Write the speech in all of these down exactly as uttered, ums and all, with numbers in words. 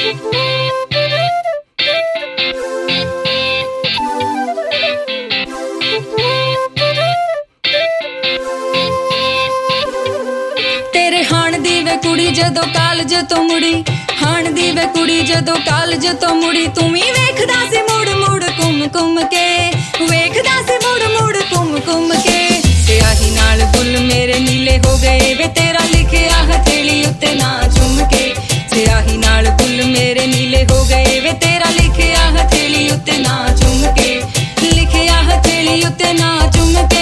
तेरे हाण दी वे कुड़ी जदों कालज तो मुड़ी, हाण दी वे कुड़ी जदों कालज तो मुड़ी, तू ही वेखदा सी मुड़ मुड़ घुम घुम के, वेखदा सी मुड़ मुड़ घुम घुम के। स्याही नाल गुल मेरे नीले हो गए वे तेरा लिखिया हथेली उत्ते ना चुम के, स्याही नाल गुल मेरे नीले हो गए वे तेरा लिखिया हथेली उत्ते ना चुम के, लिखिया हथेली उत्ते ना चुम के।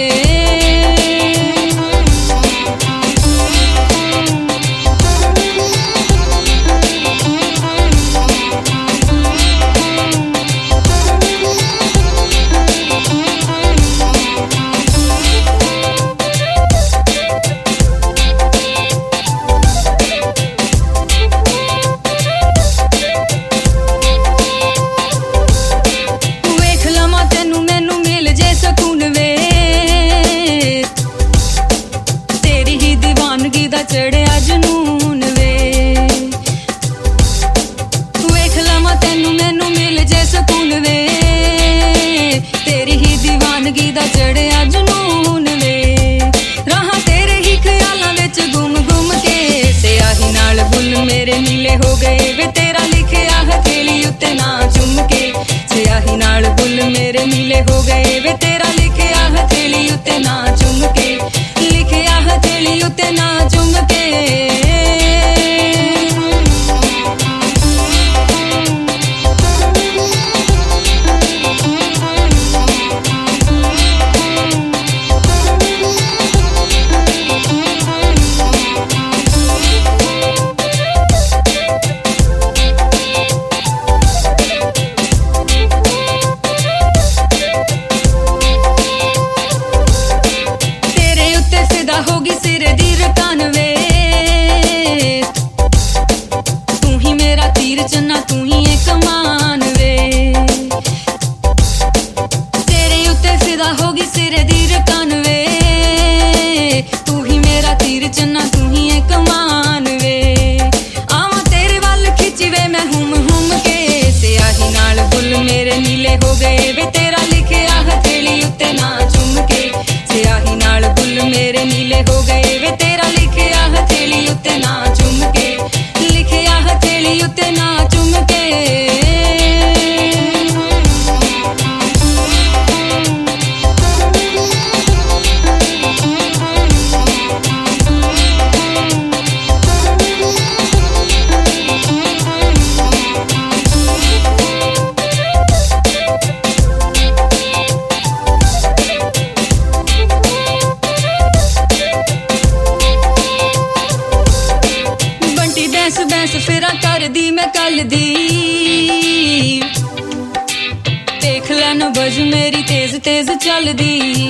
चढ़िया जनून वे वेख लमा तेनू मैनू मिल जे सुकून वे, तेरी ही दीवानगी दा चढ़िया जनून वे, राहां तेरे ही ख्यालां विच गुम गुम के। स्याही नाल गुल मेरे नीले हो गए वे तेरा लिखिया हथेली उत्ते ना चुम के, स्याही नाल गुल मेरे नीले हो गए वे तेरा लिखिया हथेली उत्ते ना चुम के, लिखिया हथेली उत्ते ना चुम के। होगी सिर दी रकान वे, तू ही मेरा तीर चन्ना तू ही एक कमान वे, तेरे उत्ते फिदा होगी सिर दी रकान वे, तू ही मेरा तीर चन्ना तू ही एक कमान वे, आवा तेरे वाल खिंची वे मैं हुम हुम के। स्याही नाल गुल मेरे नीले हो गए वे तेरा लिखिया हथेली उत्ते ना चुम के, स्याही नाल गुल मेरे नीले हो गए वे तेरा लिखिया हथेली उत्ते ना चुम के, लिखिया हथेली उत्ते ना चुम के। बैंस बैंस फिरा कर दी मैं कल दी, देख लैन बज मेरी तेज तेज चल दी,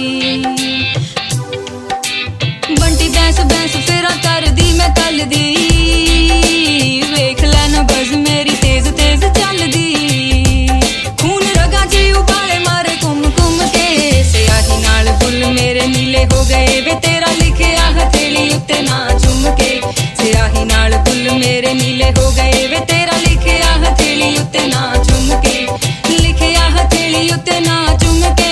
बंटी बैंस बैंस फिरा कर दी मैं कल दी, देख लैन बज मेरी तेज तेज चल दी, खून रगा जी उबाले मारे घुम घुम के। स्याही नाल गुल मेरे नीले हो गए वे तेरा लिखिया हथेली उत्ते ना चुम के, स्याही नाल गुल मेरे नीले हो गए वे तेरा लिखिया हथेली उत्ते ना चुम के, लिखिया हथेली उत्ते ना चुम के।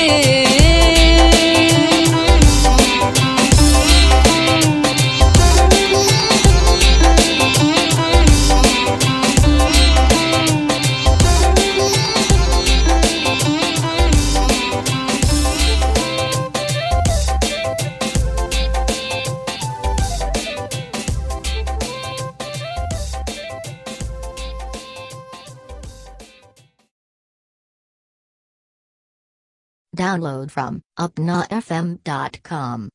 Download from upna f m dot com.